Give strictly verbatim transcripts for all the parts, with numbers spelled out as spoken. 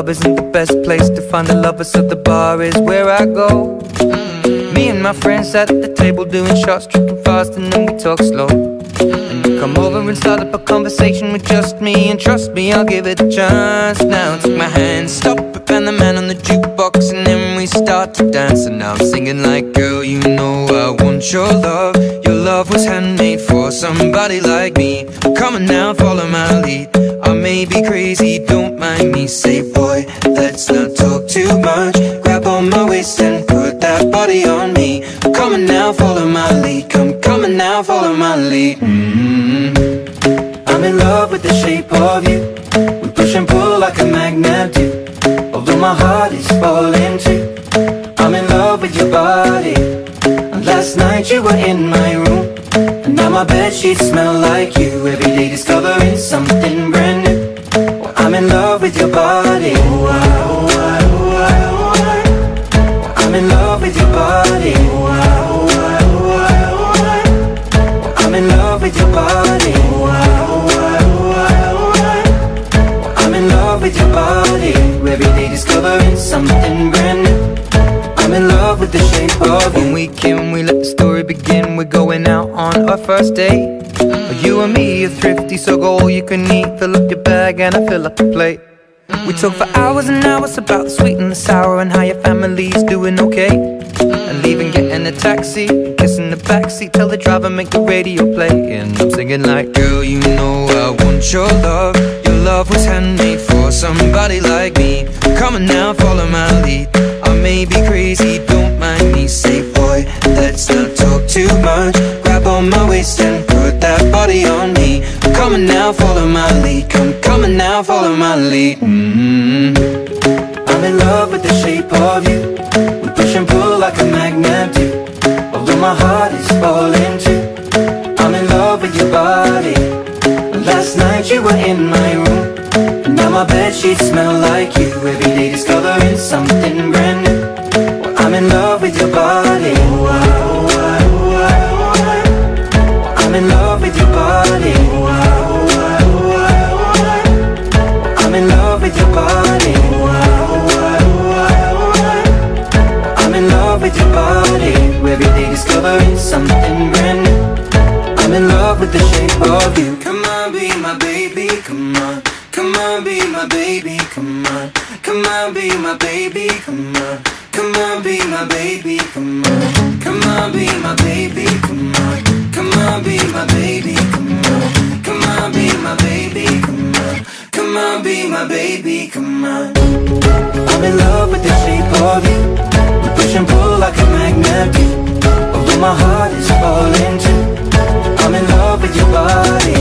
club isn't the best place to find a lover, so the bar is where I go. mm. Me and my friends at the table doing shots, tripping fast, and then we talk slow. And you come over and start up a conversation with just me, and trust me, I'll give it a chance. Now take my hand, stop it, and the man on the jukebox, and then we start to dance. And now I'm singing like, girl, you know I want your love. Your love was handmade for somebody like me. Come on now, follow my lead. I may be crazy, don't mind me. Say, boy, let's not talk too much. Grab on my waist and put that body on me. Come on now, follow my lead. Come, come on now, follow my lead. mm-hmm. I'm in love with the shape of you. We push and pull like a magnet do. Although my heart is falling too, I'm in love with your body. And last night you were in my room, and now my bedsheets smell like you. Every day discovering something brand new. Well, I'm in love with your body. Oh, I, oh, I, oh, I, oh, I. Well, I'm in love with your body. Oh, I, oh, I, oh, I, oh, I. Well, I'm in love with your body. Oh, I, oh, I, oh, I, oh, I. Well, I'm in love with your body. Every day discovering something brand new. I'm in love with the shape of you. When we can, we let the story begin. We're going out on our first date. mm. You and me are thrifty, so go all you can eat. Fill up your bag and I fill up the plate. mm. We talk for hours and hours about the sweet and the sour, and how your family's doing okay. mm. And leaving, getting a taxi, kissing the backseat, tell the driver make the radio play. And I'm singing like, girl, you know I want your love. Your love was handmade for somebody like me. Come on now, follow my lead. I may be crazy, don't mind me. Say, boy, let's not talk too much. Grab on my waist and put that body on me. Come on now, follow my lead. Come, come on now, follow my lead. mm-hmm. I'm in love with the shape of you. We push and pull like a magnet do. Although my heart is falling too, I'm in love with your body. Last night you were in my room, and now my bedsheets smell like you. Every day discovering something brand new. Well, I'm in love with your body. Oh, I, oh, I, oh, I, oh, I. Well, I'm in love with your body. Oh, I, oh, I, oh, I, oh, I. Well, I'm in love with your body. Oh, I, oh, I, oh, I, oh, I. Well, I'm in love with your body. Every day discovering something brand new. I'm in love with the shape of you. Come on, be my baby, come on. Come on, be my baby, come on. Come on, be my baby, come on. Come on, be my baby, come on. Come on, be my baby, come on. Come on, be my baby, come on. Come on, be my baby, come on. Come on, be my baby, come on. I'm in love with the shape of you. We push and pull like a magnet do. Although my heart is falling too, I'm in love with your body.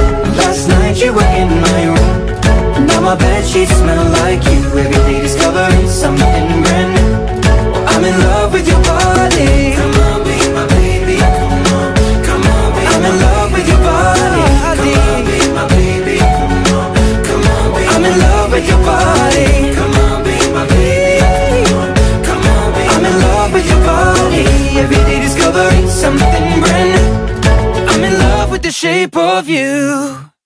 Last night you were in my room, and now my bedsheets smell like you. Every day discovering something brand new. Well, I'm in love with your body. Come on, be my baby, come on. Come on, be I'm in love with your body. Come on, be my baby, come on. Come on, be I'm in love with your body. Come on, be my baby, come on. Come on, be I'm in love with your body. Every day discovering something brand new. I'm in love with the shape of you.